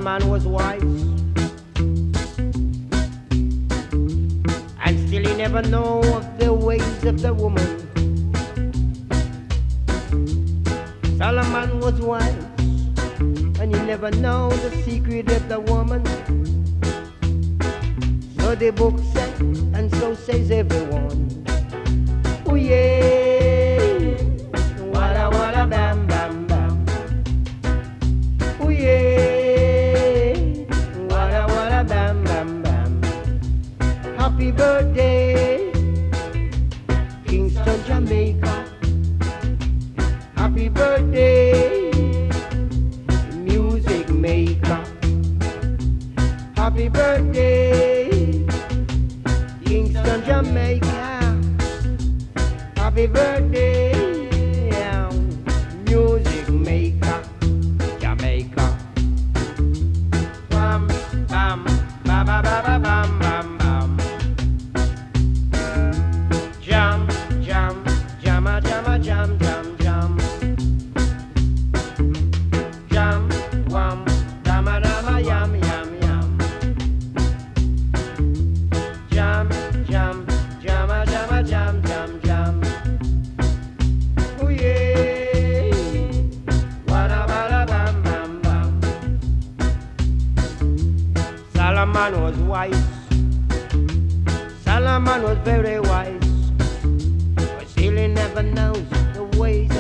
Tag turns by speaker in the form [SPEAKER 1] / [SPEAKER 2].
[SPEAKER 1] Solomon was wise, and still he never know of the ways of the woman. Solomon was wise, and he never know the secret of the woman. So the book said, and so says everyone. Oh yeah, walla walla bam bam bam. Oh yeah, walla walla bam bam bam. Happy birthday, Kingston, Jamaica. Happy birthday, music maker. Happy birthday, Kingston, Jamaica. Happy birthday, music maker, Jamaica. Bam, bam, ba ba ba ba bam, bam, bam. Jam, jam, jamma, jamma, jam, jam, jam. Jam, wam, dama, dama, yam, yam, yam. Jam, jam, jamma, jamma, jam, jam, jam. Oh yeah, wada bada bam bam bam. Solomon was wise. Solomon was very wise, but still he never knows the ways